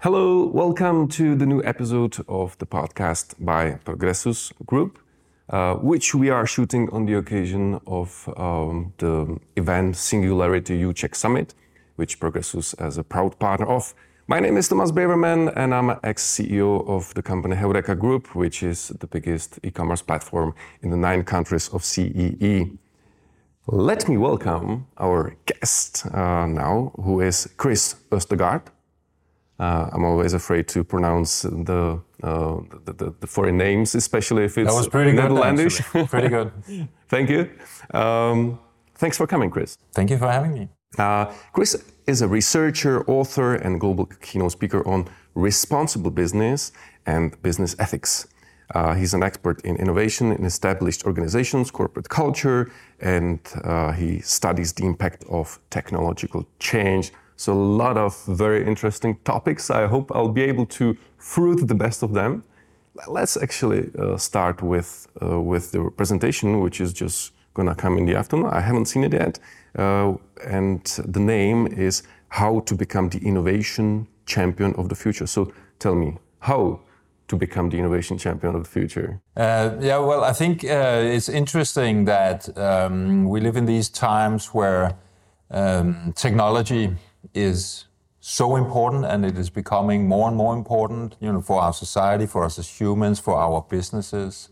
Hello, welcome to the new episode of the podcast by Progressus Group, which we are shooting on the occasion of the event Singularity UCheck Summit, which Progressus is a proud partner of. My name is Thomas Beverman, and I'm an ex-CEO of the company Heureka Group, which is the biggest e-commerce platform in the 9 countries of CEE. Let me welcome our guest now, who is Chris Østergaard. I'm always afraid to pronounce the foreign names, especially if it's that was pretty Netherlandish. Good, pretty good. Thank you. Thanks for coming, Chris. Thank you for having me. Chris is a researcher, author, and global keynote speaker on responsible business and business ethics. He's an expert in innovation in established organizations, corporate culture, and he studies the impact of technological change. So a lot of very interesting topics. I hope I'll be able to fruit the best of them. Let's actually start with the presentation, which is just gonna come in the afternoon. I haven't seen it yet. And the name is How to Become the Innovation Champion of the Future. So tell me, how to become the innovation champion of the future? I think it's interesting that we live in these times where technology is so important, and it is becoming more and more important, for our society, for us as humans, for our businesses.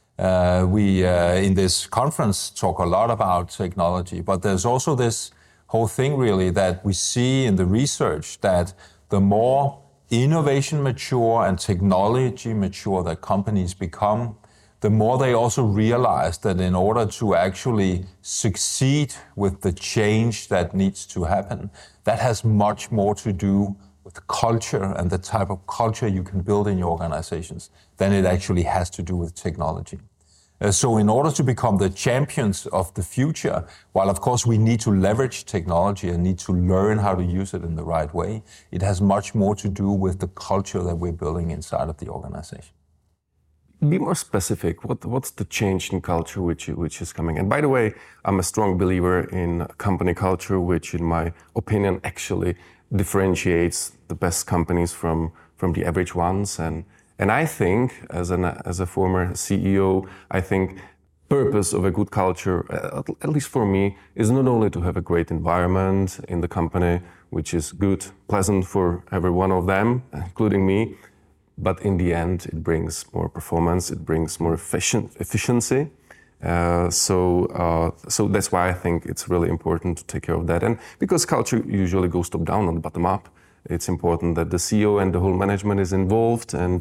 We in this conference talk a lot about technology, but there's also this whole thing really that we see in the research that the more innovation mature and technology mature that companies become, the more they also realize that in order to actually succeed with the change that needs to happen, that has much more to do with culture and the type of culture you can build in your organizations than it actually has to do with technology. So in order to become the champions of the future, while of course we need to leverage technology and need to learn how to use it in the right way, it has much more to do with the culture that we're building inside of the organization. Be more specific. What's the change in culture which is coming? And by the way, I'm a strong believer in company culture, which in my opinion actually differentiates the best companies from the average ones. And I think, as a former CEO, I think purpose of a good culture, at least for me, is not only to have a great environment in the company, which is good, pleasant for every one of them, including me, but in the end, it brings more performance, it brings more efficiency. So that's why I think it's really important to take care of that. And because culture usually goes top down, not bottom up, it's important that the CEO and the whole management is involved and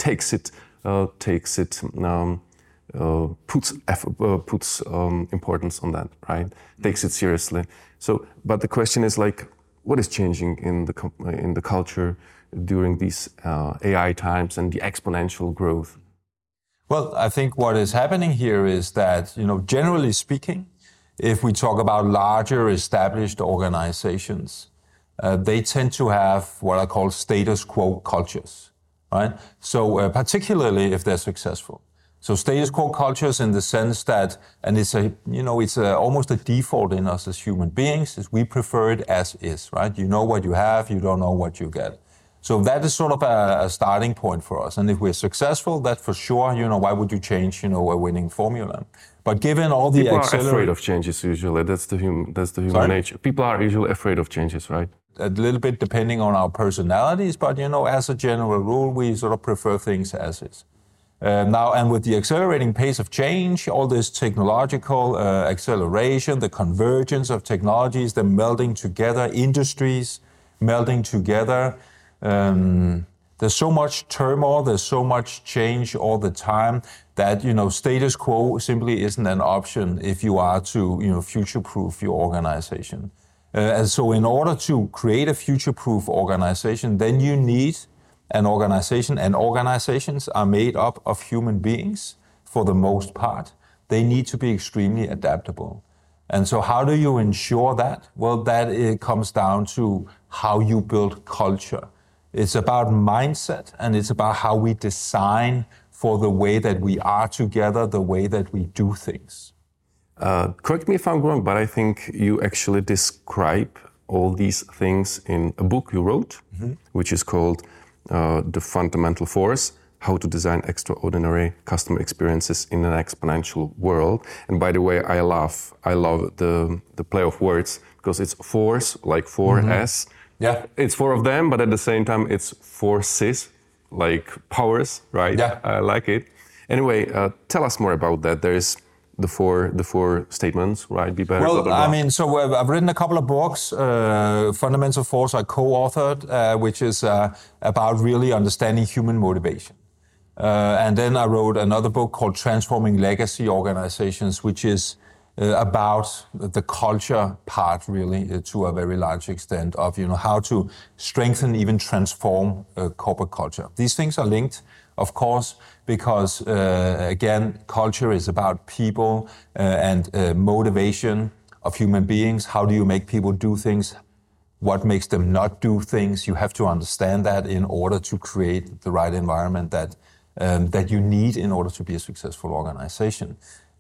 puts importance on that, right? Takes it seriously. So, but the question is like, what is changing in the culture during these AI times and the exponential growth? Well, I think what is happening here is that, generally speaking, if we talk about larger established organizations, they tend to have what I call status quo cultures, right? So particularly if they're successful. So status quo cultures in the sense that, and it's almost a default in us as human beings, is we prefer it as is, right? You know what you have, you don't know what you get. So that is sort of a starting point for us. And if we're successful, that for sure, why would you change, a winning formula? But given all the People are afraid of changes usually. That's the human nature. People are usually afraid of changes, right? A little bit depending on our personalities, but as a general rule, we sort of prefer things as is. Now, and with the accelerating pace of change, all this technological acceleration, the convergence of technologies, the melding together, industries melding together, there's so much turmoil, there's so much change all the time that, status quo simply isn't an option if you are to, future-proof your organization. And so in order to create a future-proof organization, then you need an organization, and organizations are made up of human beings for the most part. They need to be extremely adaptable. And so how do you ensure that? Well, it comes down to how you build culture. It's about mindset, and it's about how we design for the way that we are together, the way that we do things. Correct me if I'm wrong, but I think you actually describe all these things in a book you wrote, which is called The Fundamental Force: How to Design Extraordinary Customer Experiences in an Exponential World. And by the way, I love the play of words, because it's force, like 4S. Yeah. It's four of them, but at the same time, it's forces, like powers, right? Yeah. I like it. Anyway, tell us more about that. There's the four statements, right? Be better. Well, blah, blah, blah. I mean, so I've written a couple of books. Fundamental Force I co-authored, which is about really understanding human motivation. And then I wrote another book called Transforming Legacy Organizations, which is about the culture part, really, to a very large extent, of how to strengthen, even transform corporate culture. These things are linked, of course, because again, culture is about people and motivation of human beings. How do you make people do things? What makes them not do things? You have to understand that in order to create the right environment that you need in order to be a successful organization.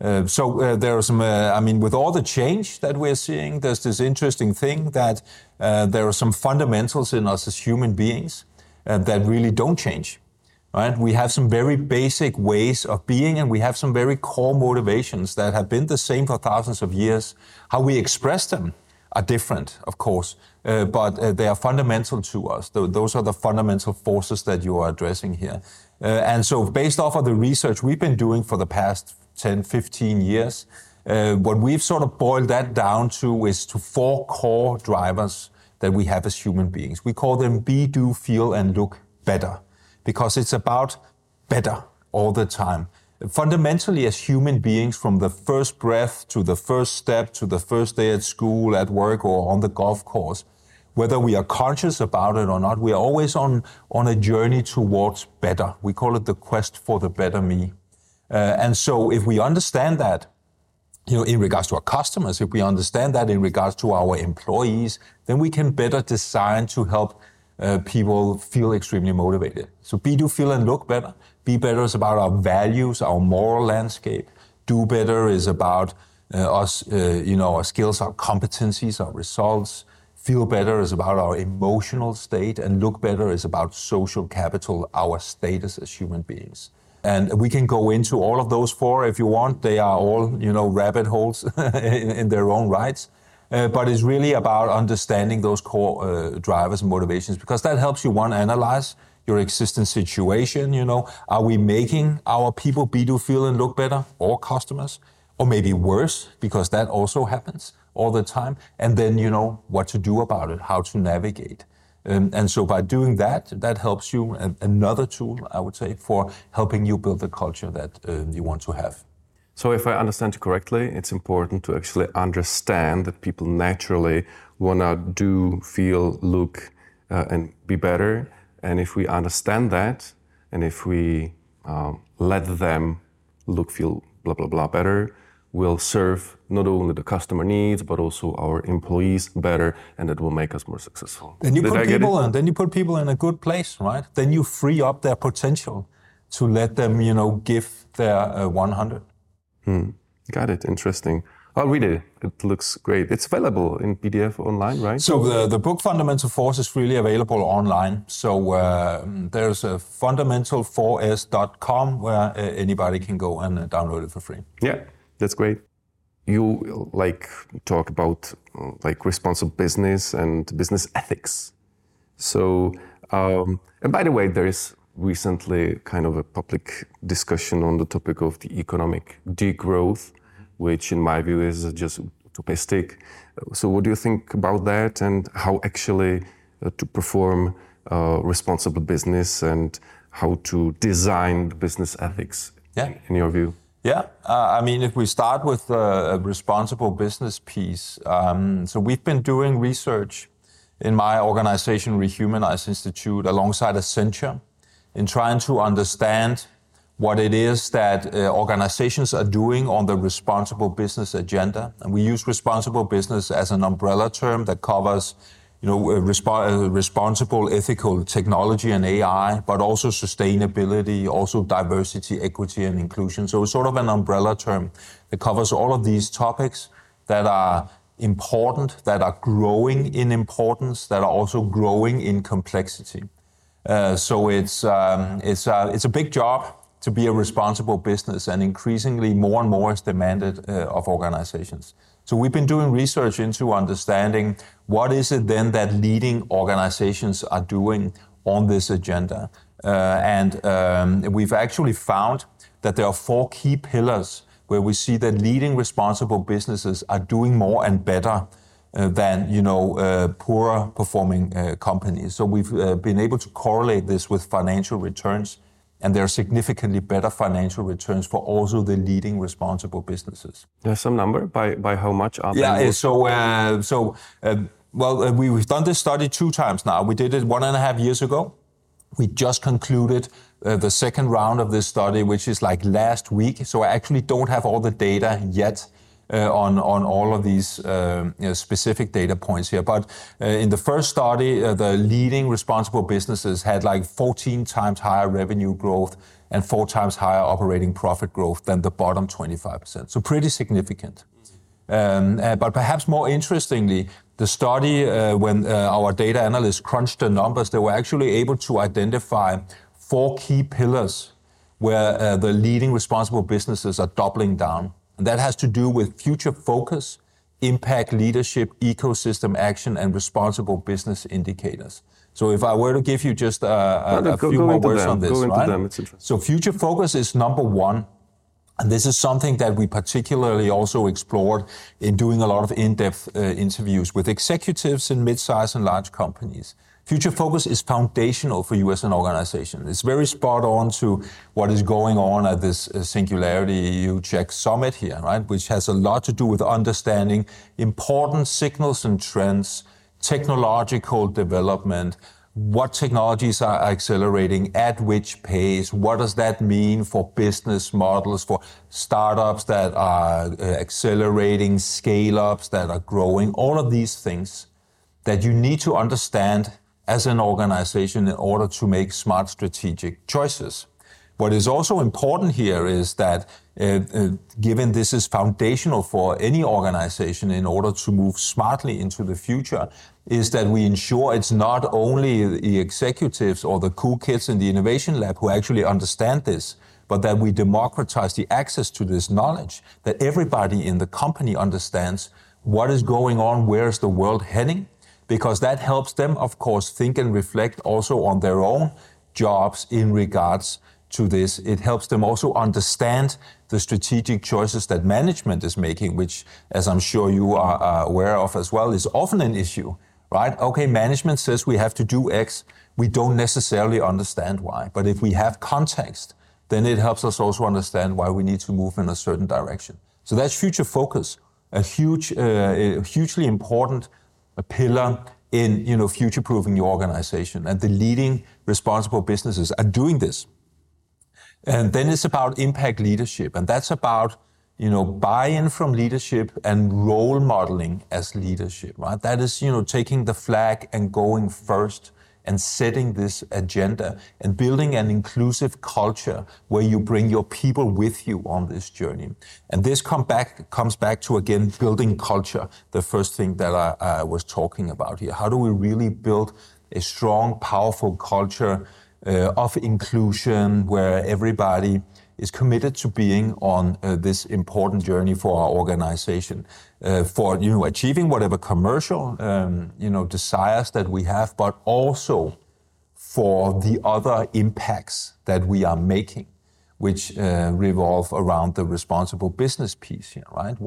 So there are some, with all the change that we're seeing, there's this interesting thing that there are some fundamentals in us as human beings that really don't change. Right? We have some very basic ways of being, and we have some very core motivations that have been the same for thousands of years. How we express them are different, of course, but they are fundamental to us. Those are the fundamental forces that you are addressing here. And so based off of the research we've been doing for the past 10, 15 years, what we've sort of boiled that down to is to four core drivers that we have as human beings. We call them be, do, feel, and look better, because it's about better all the time. Fundamentally, as human beings, from the first breath to the first step to the first day at school, at work, or on the golf course, whether we are conscious about it or not, we are always on a journey towards better. We call it the quest for the better me. And so if we understand that, in regards to our customers, if we understand that in regards to our employees, then we can better design to help people feel extremely motivated. So be, do, feel, and look better. Be better is about our values, our moral landscape. Do better is about us, our skills, our competencies, our results. Feel better is about our emotional state, and look better is about social capital, our status as human beings. And we can go into all of those four if you want. They are all, rabbit holes in their own rights. But it's really about understanding those core drivers and motivations, because that helps you, one, analyze your existing situation. Are we making our people be, do, feel, and look better, or customers? Or maybe worse, because that also happens all the time. And then what to do about it, how to navigate. And so by doing that helps you, another tool, I would say, for helping you build the culture that you want to have. So if I understand you correctly, it's important to actually understand that people naturally want to do, feel, look, and be better. And if we understand that, and if we let them look, feel, blah, blah, blah better, we'll serve not only the customer needs, but also our employees better, and that will make us more successful. Then you put people in a good place, right? Then you free up their potential to let them, give their 100. Got it. Interesting. I'll read it. It looks great. It's available in PDF online, right? So the book Fundamental Force is freely available online. So there's a fundamental4s.com where anybody can go and download it for free. Yeah, that's great. You talk about responsible business and business ethics. So, and by the way, there is recently kind of a public discussion on the topic of the economic degrowth, which in my view is just utopistic. So what do you think about that, and how actually to perform responsible business, and how to design business ethics in your view? Yeah, if we start with a responsible business piece, so we've been doing research in my organization, Rehumanize Institute, alongside Accenture, in trying to understand what it is that organizations are doing on the responsible business agenda. And we use responsible business as an umbrella term that covers, responsible ethical technology and AI, but also sustainability, also diversity, equity, and inclusion. So it's sort of an umbrella term that covers all of these topics that are important, that are growing in importance, that are also growing in complexity. So it's a big job to be a responsible business, and increasingly more and more is demanded of organizations. So we've been doing research into understanding what is it then that leading organizations are doing on this agenda. We've actually found that there are 4 key pillars where we see that leading responsible businesses are doing more and better than poorer performing companies. So we've been able to correlate this with financial returns, and there are significantly better financial returns for also the leading responsible businesses. There's some number by how much are they? Yeah, we've done this study 2 times now. We did it 1.5 years ago. We just concluded the second round of this study, which is like last week. So I actually don't have all the data yet on all of these specific data points here. But in the first study, the leading responsible businesses had like 14 times higher revenue growth and 4 times higher operating profit growth than the bottom 25%. So pretty significant. But perhaps more interestingly, the study, when our data analysts crunched the numbers, they were actually able to identify 4 key pillars where the leading responsible businesses are doubling down. And that has to do with future focus, impact leadership, ecosystem action, and responsible business indicators. So if I were to give you just a few more words on this, right? So future focus is number 1. And this is something that we particularly also explored in doing a lot of in-depth interviews with executives in mid-size and large companies. Future focus is foundational for you as an organization. It's very spot on to what is going on at this Singularity EU Czech Summit here, right? Which has a lot to do with understanding important signals and trends, technological development, what technologies are accelerating, at which pace, what does that mean for business models, for startups that are accelerating, scale-ups that are growing, all of these things that you need to understand as an organization in order to make smart strategic choices. What is also important here is that given this is foundational for any organization in order to move smartly into the future, is that we ensure it's not only the executives or the cool kids in the innovation lab who actually understand this, but that we democratize the access to this knowledge, that everybody in the company understands what is going on, where is the world heading, because that helps them, of course, think and reflect also on their own jobs in regards to this. It helps them also understand the strategic choices that management is making, which, as I'm sure you are aware of as well, is often an issue, right? Okay, management says we have to do X. We don't necessarily understand why. But if we have context, then it helps us also understand why we need to move in a certain direction. So that's future focus, a hugely important pillar in future-proofing your organization. And the leading responsible businesses are doing this. And then it's about impact leadership. And that's about, buy-in from leadership and role modeling as leadership, right? That is, taking the flag and going first and setting this agenda and building an inclusive culture where you bring your people with you on this journey. And this comes back to, again, building culture, the first thing that I was talking about here. How do we really build a strong, powerful culture of inclusion where everybody is committed to being on this important journey for our organization, for achieving whatever commercial desires that we have, but also for the other impacts that we are making, which revolve around the responsible business piece here, right?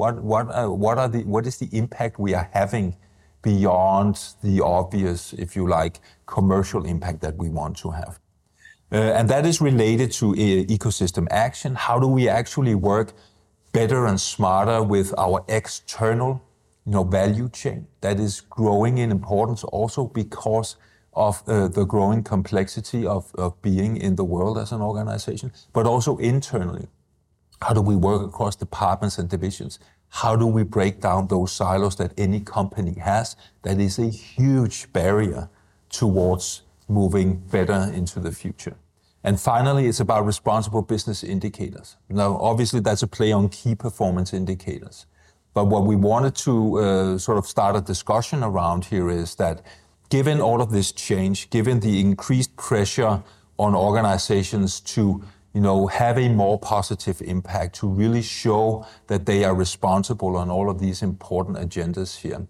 What is the impact we are having beyond the obvious, if you like, commercial impact that we want to have? And that is related to ecosystem action. How do we actually work better and smarter with our external value chain that is growing in importance also because of the growing complexity of being in the world as an organization, but also internally. How do we work across departments and divisions? How do we break down those silos that any company has? That is a huge barrier towards moving better into the future. And finally, it's about responsible business indicators. Now, obviously, that's a play on key performance indicators. But what we wanted to sort of start a discussion around here is that given all of this change, given the increased pressure on organizations to have a more positive impact, to really show that they are responsible on all of these important agendas here.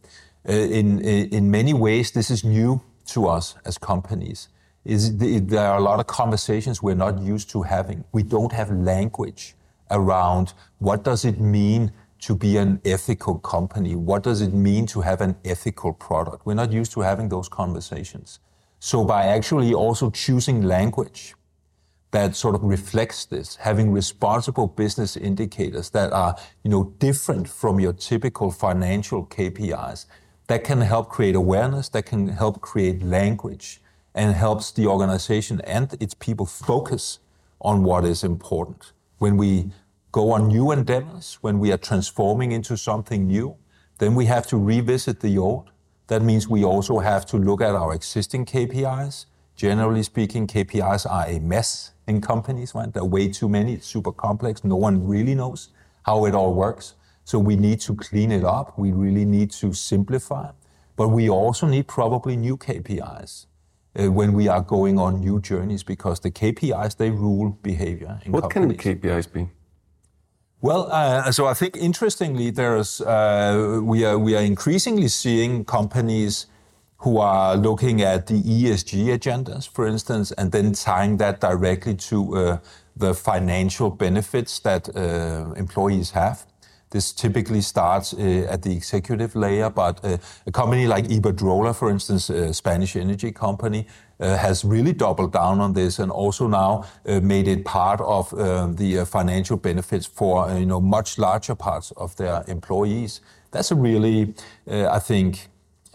In many ways, this is new to us as companies. There are a lot of conversations we're not used to having. We don't have language around what does it mean to be an ethical company? What does it mean to have an ethical product? We're not used to having those conversations. So by actually also choosing language that sort of reflects this, having responsible business indicators that are, different from your typical financial KPIs, that can help create awareness, that can help create language, and helps the organization and its people focus on what is important. When we go on new endeavors, when we are transforming into something new, then we have to revisit the old. That means we also have to look at our existing KPIs. Generally speaking, KPIs are a mess in companies, right? There are way too many, it's super complex, no one really knows how it all works. So we need to clean it up, we really need to simplify, but we also need probably new KPIs when we are going on new journeys, because the KPIs, they rule behavior in companies. What can the KPIs be? Well, so I think interestingly, we are increasingly seeing companies who are looking at the ESG agendas, for instance, and then tying that directly to the financial benefits that employees have. This typically starts at the executive layer, but a company like Iberdrola, for instance, a Spanish energy company, has really doubled down on this and also now made it part of the financial benefits for much larger parts of their employees. That's a really, I think,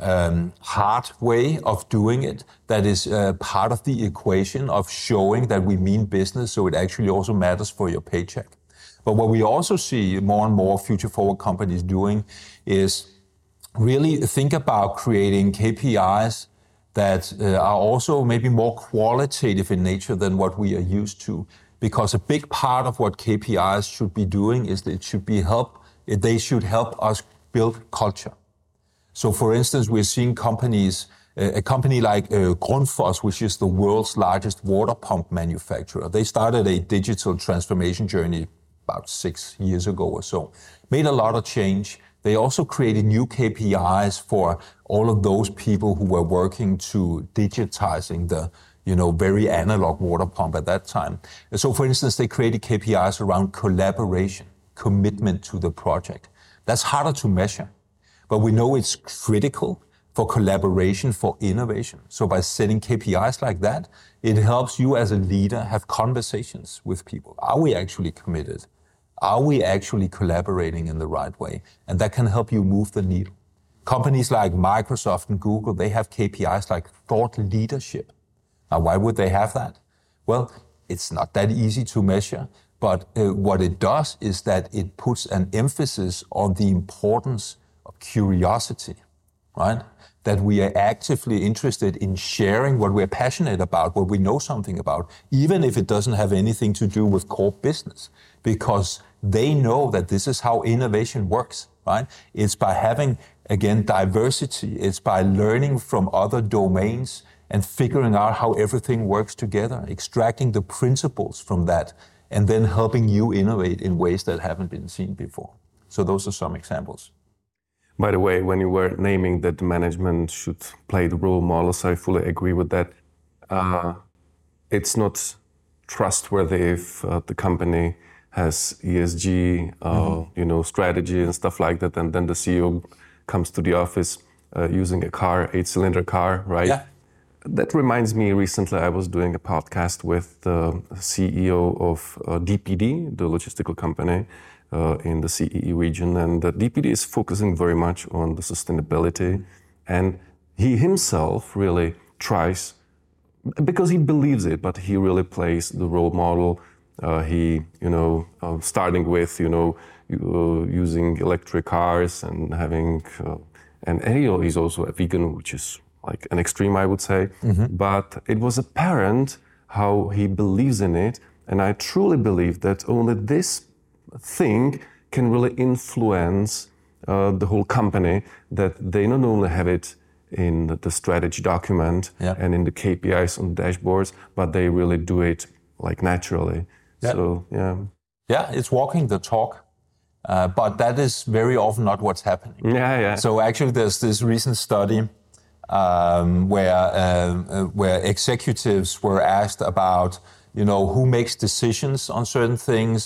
hard way of doing it. That is part of the equation of showing that we mean business, so it actually also matters for your paycheck. But what we also see more and more future-forward companies doing is really think about creating KPIs that are also maybe more qualitative in nature than what we are used to. Because a big part of what KPIs should be doing is that they should help us build culture. So for instance, we're seeing a company like Grundfos, which is the world's largest water pump manufacturer. They started a digital transformation journey about 6 years ago or so, made a lot of change. They also created new KPIs for all of those people who were working to digitizing the very analog water pump at that time. So for instance, they created KPIs around collaboration, commitment to the project. That's harder to measure, but we know it's critical for collaboration, for innovation. So by setting KPIs like that, it helps you as a leader have conversations with people. Are we actually committed? Are we actually collaborating in the right way? And that can help you move the needle. Companies like Microsoft and Google, they have KPIs like thought leadership. Now, why would they have that? Well, it's not that easy to measure, but what it does is that it puts an emphasis on the importance of curiosity, right? That we are actively interested in sharing what we're passionate about, what we know something about, even if it doesn't have anything to do with core business, because they know that this is how innovation works, right? It's by having, again, diversity. It's by learning from other domains and figuring out how everything works together, extracting the principles from that, and then helping you innovate in ways that haven't been seen before. So those are some examples. By the way, when you were naming that management should play the role models, I fully agree with that. It's not trustworthy if the company has ESG, strategy and stuff like that, and then the CEO comes to the office using a car, 8-cylinder car, right? Yeah. That reminds me, recently I was doing a podcast with the CEO of DPD, the logistical company in the CEE region, and DPD is focusing very much on the sustainability, and he himself really tries, because he believes it, but he really plays the role model. Starting with, using electric cars and having, and he's also a vegan, which is like an extreme, I would say. Mm-hmm. But it was apparent how he believes in it. And I truly believe that only this thing can really influence the whole company, that they not only have it in the strategy document and in the KPIs on the dashboards, but they really do it like naturally. So it's walking the talk, but that is very often not what's happening. So actually, there's this recent study where executives were asked about, who makes decisions on certain things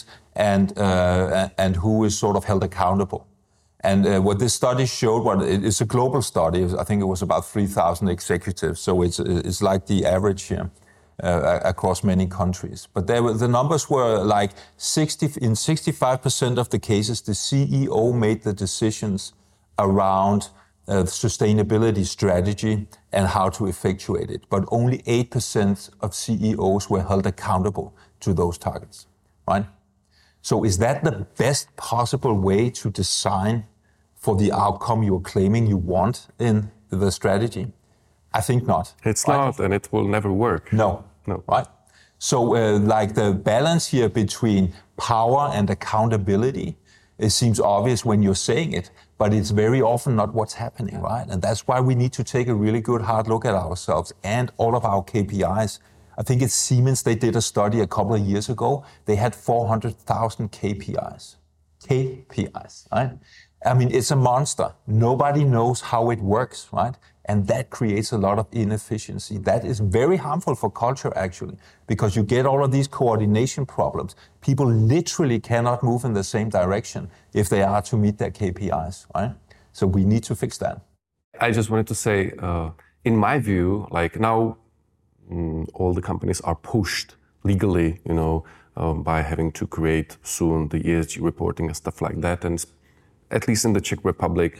and who is sort of held accountable. And what this study showed, it's a global study. I think it was about 3,000 executives, so it's like the average here across many countries. But the numbers were like in 65% of the cases, the CEO made the decisions around sustainability strategy and how to effectuate it. But only 8% of CEOs were held accountable to those targets, right? So is that the best possible way to design for the outcome you're claiming you want in the strategy? I think not. It's not, and it will never work. No. Right? So like the balance here between power and accountability, it seems obvious when you're saying it, but it's very often not what's happening, right? And that's why we need to take a really good hard look at ourselves and all of our KPIs. I think it's Siemens, they did a study a couple of years ago. They had 400,000 KPIs. KPIs, right? I mean, it's a monster. Nobody knows how it works, right? And that creates a lot of inefficiency. That is very harmful for culture, actually, because you get all of these coordination problems. People literally cannot move in the same direction if they are to meet their KPIs, right? So we need to fix that. I just wanted to say, in my view, like now, all the companies are pushed legally, by having to create soon the ESG reporting and stuff like that. And at least in the Czech Republic,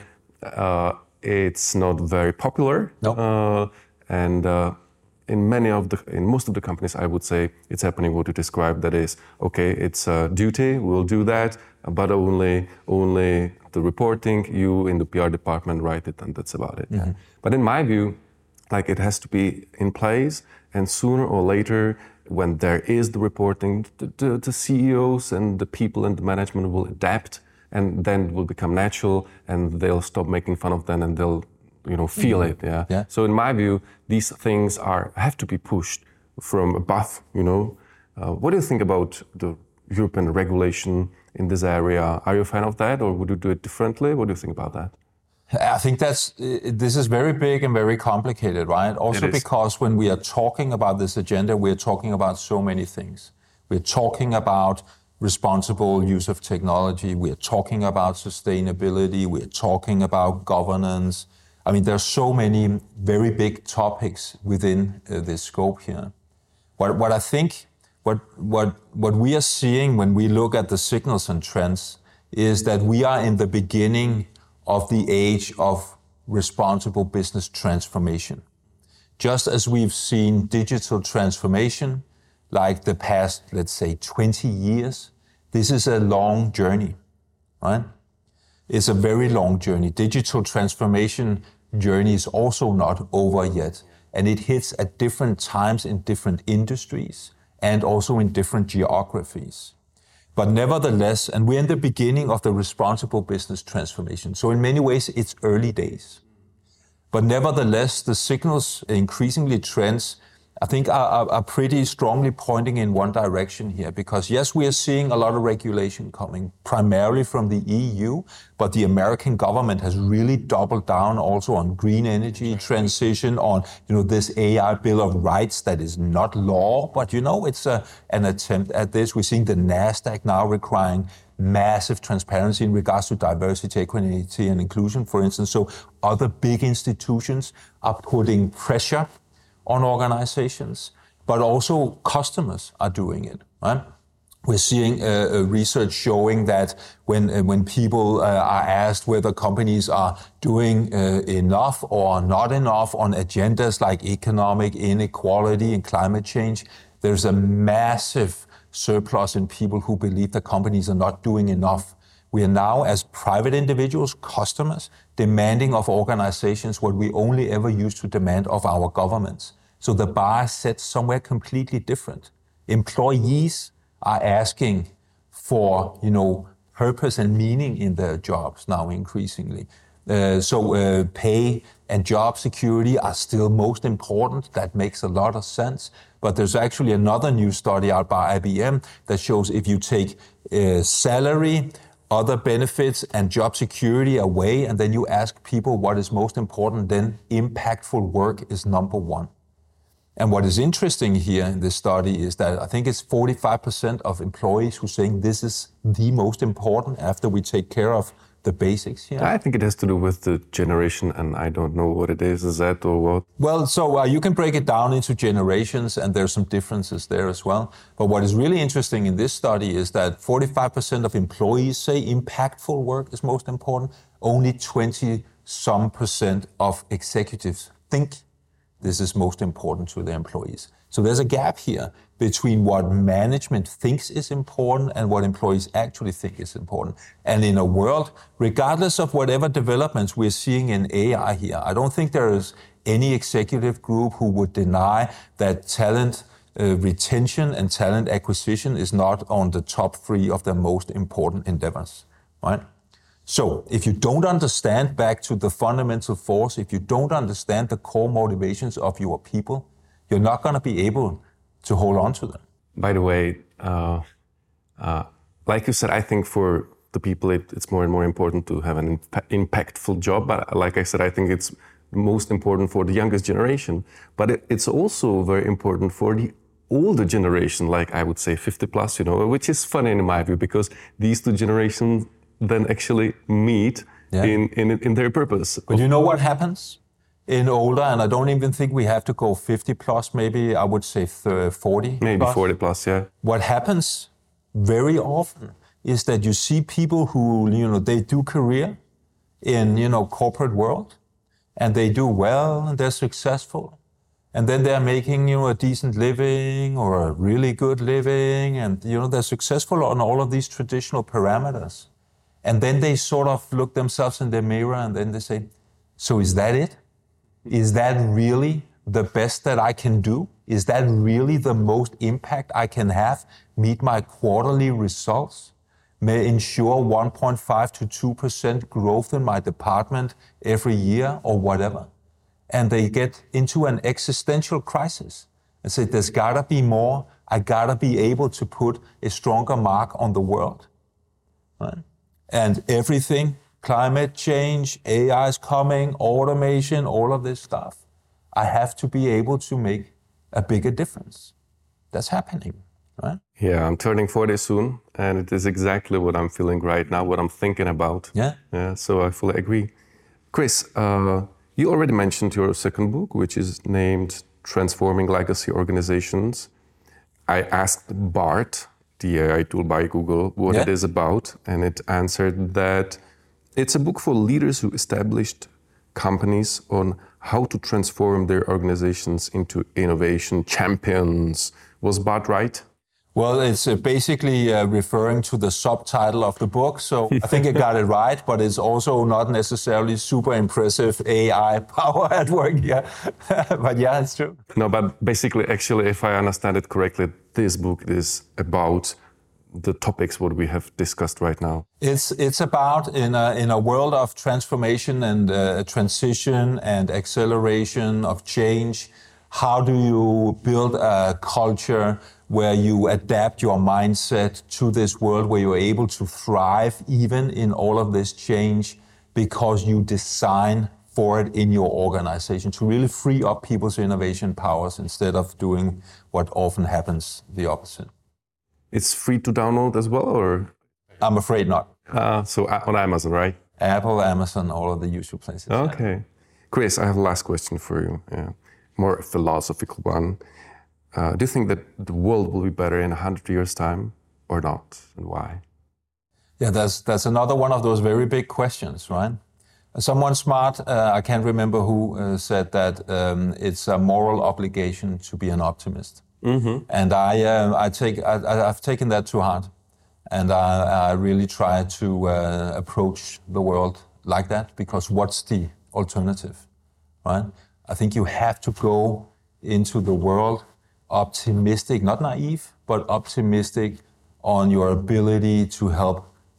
it's not very popular. And in most of the companies, I would say it's happening what you described. That is, okay, it's a duty, we'll do that, but only the reporting, you in the PR department write it, and that's about it. Mm-hmm. But in my view, like it has to be in place, and sooner or later, when there is the reporting, the CEOs and the people and the management will adapt, and then it will become natural, and they'll stop making fun of them, and they'll, feel it. Yeah. So in my view, these things have to be pushed from above. What do you think about the European regulation in this area? Are you a fan of that, or would you do it differently? What do you think about that? I think this is very big and very complicated, right? Also because when we are talking about this agenda, we are talking about so many things. We're talking about responsible use of technology. We're talking about sustainability. We're talking about governance. I mean, there's so many very big topics within this scope here. What I think, what we are seeing when we look at the signals and trends is that we are in the beginning of the age of responsible business transformation. Just as we've seen digital transformation, like the past, let's say, 20 years, this is a long journey, right? It's a very long journey. Digital transformation journey is also not over yet, and it hits at different times in different industries and also in different geographies. But nevertheless, and we're in the beginning of the responsible business transformation. So in many ways, it's early days. But nevertheless, the signals, increasingly trends, I think are pretty strongly pointing in one direction here. Because yes, we are seeing a lot of regulation coming, primarily from the EU, but the American government has really doubled down also on green energy transition, on this AI Bill of Rights that is not law, but it's an attempt at this. We're seeing the NASDAQ now requiring massive transparency in regards to diversity, equity, and inclusion, for instance. So other big institutions are putting pressure on organizations, but also customers are doing it, right? We're seeing research showing that when people are asked whether companies are doing enough or not enough on agendas like economic inequality and climate change, there's a massive surplus in people who believe that companies are not doing enough. We are now, as private individuals, customers, demanding of organizations what we only ever used to demand of our governments. So the bar is set somewhere completely different. Employees are asking for, purpose and meaning in their jobs now increasingly. So pay and job security are still most important. That makes a lot of sense. But there's actually another new study out by IBM that shows if you take salary, other benefits, and job security away, and then you ask people what is most important, then impactful work is number one. And what is interesting here in this study is that I think it's 45% of employees who are saying this is the most important after we take care of the basics here. I think it has to do with the generation, and I don't know what it is. Is that or what? Well, so you can break it down into generations, and there's some differences there as well. But what is really interesting in this study is that 45% of employees say impactful work is most important. Only 20% of executives think this is most important to their employees. So there's a gap here between what management thinks is important and what employees actually think is important. And in a world, regardless of whatever developments we're seeing in AI here, I don't think there is any executive group who would deny that talent retention and talent acquisition is not on the top 3 of the most important endeavors, right? So if you don't understand, back to the fundamental force, if you don't understand the core motivations of your people, you're not going to be able to hold on to them. By the way, like you said, I think for the people it's more and more important to have an impactful job. But like I said, I think it's most important for the youngest generation. But it's also very important for the older generation, like I would say 50 plus, which is funny in my view, because these two generations then actually meet in their purpose. But you know what happens in older, and I don't even think we have to go 50 plus, maybe I would say 40 Maybe plus. 40 plus, yeah. What happens very often is that you see people who, they do career in, corporate world, and they do well, and they're successful. And then they're making, a decent living or a really good living, and, they're successful on all of these traditional parameters. And then they sort of look themselves in the mirror and then they say, so is that it? Is that really the best that I can do? Is that really the most impact I can have? Meet my quarterly results? May ensure 1.5 to 2% growth in my department every year or whatever. And they get into an existential crisis and say, there's gotta be more. I gotta be able to put a stronger mark on the world. Right? And everything, climate change, AI is coming, automation, all of this stuff. I have to be able to make a bigger difference. That's happening, right? Yeah, I'm turning 40 soon, and it is exactly what I'm feeling right now, what I'm thinking about. Yeah. So I fully agree. Chris, you already mentioned your second book, which is named Transforming Legacy Organizations. I asked Bart, the AI tool by Google, what it is about, and it answered that it's a book for leaders who established companies on how to transform their organizations into innovation champions. Was Bart right? Well, it's basically referring to the subtitle of the book, so I think I got it right, but it's also not necessarily super impressive AI power at work here. But yeah, it's true. No, but basically, actually, if I understand it correctly, this book is about the topics what we have discussed right now. It's about in a world of transformation and transition and acceleration of change, how do you build a culture where you adapt your mindset to this world, where you're able to thrive even in all of this change because you design for it in your organization to really free up people's innovation powers instead of doing what often happens the opposite. It's free to download as well, or? I'm afraid not. So on Amazon, right? Apple, Amazon, all of the usual places. Okay. Chris, I have a last question for you. More philosophical one. Do you think that the world will be better in 100 years' time or not, and why? Yeah, that's another one of those very big questions, right? Someone smart, I can't remember who, said that it's a moral obligation to be an optimist. Mm-hmm. And I've taken that to heart, and I really try to approach the world like that, because what's the alternative, right? I think you have to go into the world optimistic, not naive, but optimistic on your ability to help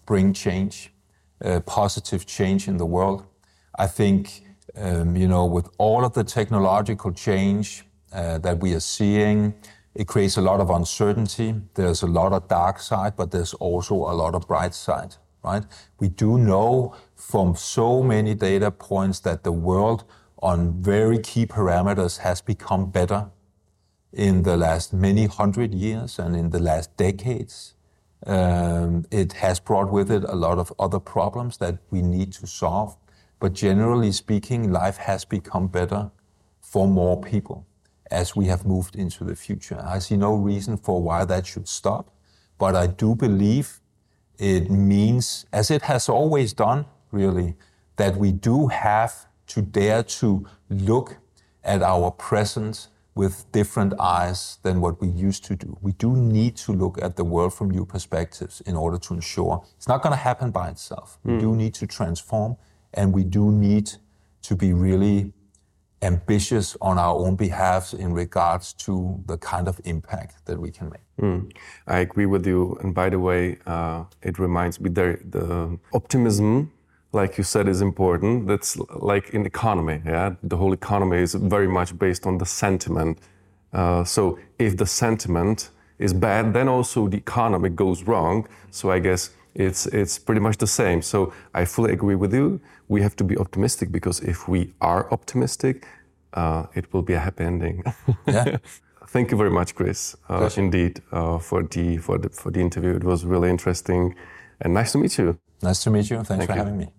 bring change, positive change in the world. I think, with all of the technological change that we are seeing, it creates a lot of uncertainty. There's a lot of dark side, but there's also a lot of bright side, right? We do know from so many data points that the world on very key parameters has become better in the last many hundred years and in the last decades. It has brought with it a lot of other problems that we need to solve. But generally speaking, life has become better for more people as we have moved into the future. I see no reason for why that should stop, but I do believe it means, as it has always done, really, that we do have to dare to look at our present with different eyes than what we used to do. We do need to look at the world from new perspectives in order to ensure it's not going to happen by itself. We do need to transform, and we do need to be really ambitious on our own behalf in regards to the kind of impact that we can make. I agree with you. And by the way, it reminds me the optimism, like you said, is important. That's like in economy, yeah? The whole economy is very much based on the sentiment. So if the sentiment is bad, then also the economy goes wrong. So I guess it's pretty much the same. So I fully agree with you. We have to be optimistic, because if we are optimistic, it will be a happy ending. Yeah. Thank you very much, Chris. Indeed, for the interview. It was really interesting and nice to meet you. Nice to meet you. Thanks for having me.